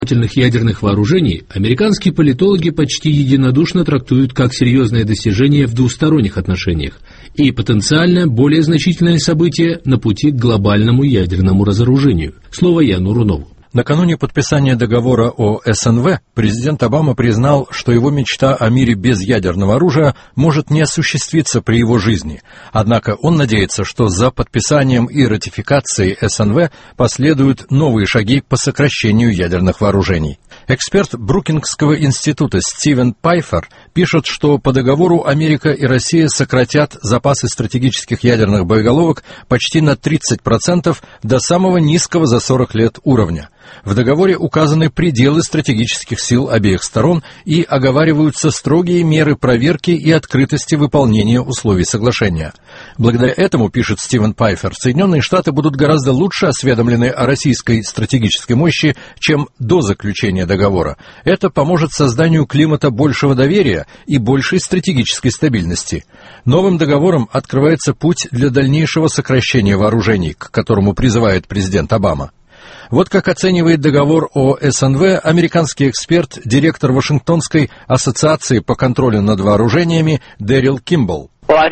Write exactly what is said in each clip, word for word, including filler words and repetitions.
ядерных вооружений американские политологи почти единодушно трактуют как серьезное достижение в двусторонних отношениях и потенциально более значительное событие на пути к глобальному ядерному разоружению. Слово Яну Рунову. Накануне подписания договора о эс эн вэ президент Обама признал, что его мечта о мире без ядерного оружия может не осуществиться при его жизни. Однако он надеется, что за подписанием и ратификацией эс эн вэ последуют новые шаги по сокращению ядерных вооружений. Эксперт Брукингского института Стивен Пайфер пишет, что по договору Америка и Россия сократят запасы стратегических ядерных боеголовок почти на тридцать процентов до самого низкого за сорок лет уровня. В договоре указаны пределы стратегических сил обеих сторон и оговариваются строгие меры проверки и открытости выполнения условий соглашения. Благодаря этому, пишет Стивен Пайфер, Соединенные Штаты будут гораздо лучше осведомлены о российской стратегической мощи, чем до заключения договора. Это поможет созданию климата большего доверия и большей стратегической стабильности. Новым договором открывается путь для дальнейшего сокращения вооружений, к которому призывает президент Обама. Вот как оценивает договор о эс эн вэ американский эксперт, директор Вашингтонской ассоциации по контролю над вооружениями Дэрил Кимбл.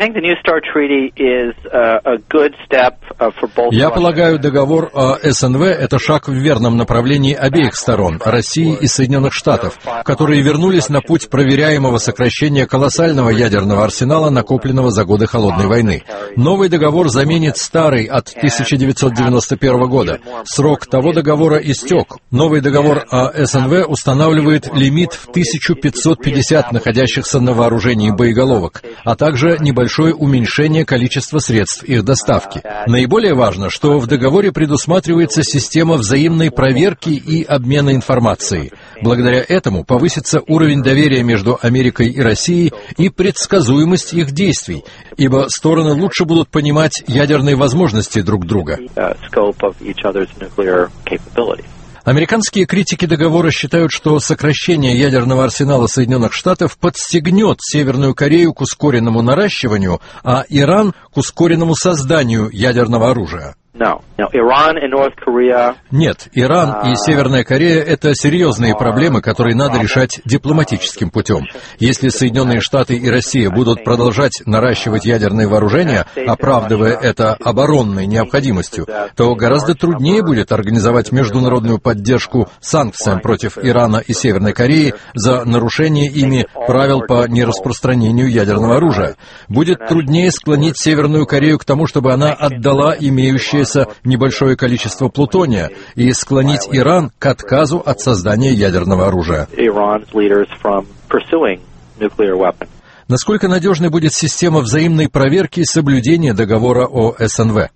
Я полагаю, договор о эс эн вэ – это шаг в верном направлении обеих сторон, России и Соединенных Штатов, которые вернулись на путь проверяемого сокращения колоссального ядерного арсенала, накопленного за годы Холодной войны. Новый договор заменит старый от тысяча девятьсот девяносто первого года. Срок того договора истек. Новый договор о эс эн вэ устанавливает лимит в тысячу пятьсот пятьдесят находящихся на вооружении боеголовок, а также небольшое уменьшение количества средств их доставки. Наиболее важно, что в договоре предусматривается система взаимной проверки и обмена информацией. Благодаря этому повысится уровень доверия между Америкой и Россией и предсказуемость их действий, ибо стороны лучше будут понимать ядерные возможности друг друга. Американские критики договора считают, что сокращение ядерного арсенала Соединенных Штатов подстегнет Северную Корею к ускоренному наращиванию, а Иран — к ускоренному созданию ядерного оружия. Нет, Иран и Северная Корея – это серьезные проблемы, которые надо решать дипломатическим путем. Если Соединенные Штаты и Россия будут продолжать наращивать ядерные вооружения, оправдывая это оборонной необходимостью, то гораздо труднее будет организовать международную поддержку санкциям против Ирана и Северной Кореи за нарушение ими правил по нераспространению ядерного оружия. Будет труднее склонить Северную Корею к тому, чтобы она отдала имеющиеся небольшое количество плутония и склонить Иран к отказу от создания ядерного оружия. Насколько надежной будет система взаимной проверки и соблюдения договора о эс эн вэ?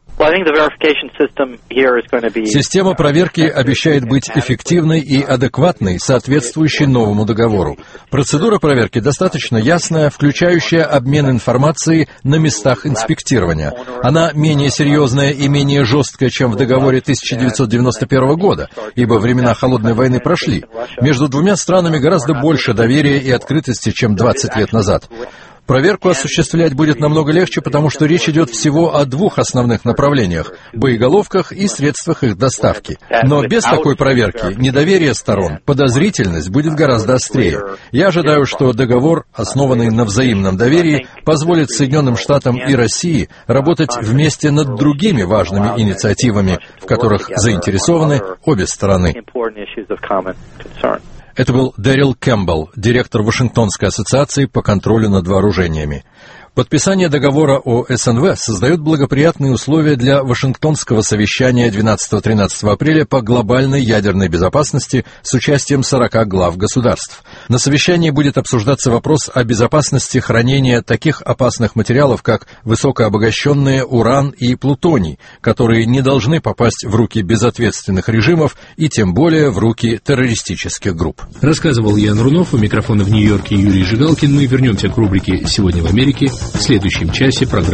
Система проверки обещает быть эффективной и адекватной, соответствующей новому договору. Процедура проверки достаточно ясная, включающая обмен информацией на местах инспектирования. Она менее серьезная и менее жесткая, чем в договоре тысяча девятьсот девяносто первого года, ибо времена Холодной войны прошли. Между двумя странами гораздо больше доверия и открытости, чем двадцать лет назад. Проверку осуществлять будет намного легче, потому что речь идет всего о двух основных направлениях – боеголовках и средствах их доставки. Но без такой проверки недоверие сторон, подозрительность будет гораздо острее. Я ожидаю, что договор, основанный на взаимном доверии, позволит Соединенным Штатам и России работать вместе над другими важными инициативами, в которых заинтересованы обе стороны. Это был Дэрил Кэмпбелл, директор Вашингтонской ассоциации по контролю над вооружениями. Подписание договора о эс эн вэ создает благоприятные условия для Вашингтонского совещания двенадцатого-тринадцатого апреля по глобальной ядерной безопасности с участием сорока глав государств. На совещании будет обсуждаться вопрос о безопасности хранения таких опасных материалов, как высокообогащенные уран и плутоний, которые не должны попасть в руки безответственных режимов и тем более в руки террористических групп. Рассказывал Ян Рунов, у микрофона в Нью-Йорке Юрий Жигалкин. Мы вернемся к рубрике «Сегодня в Америке» в следующем часе программы.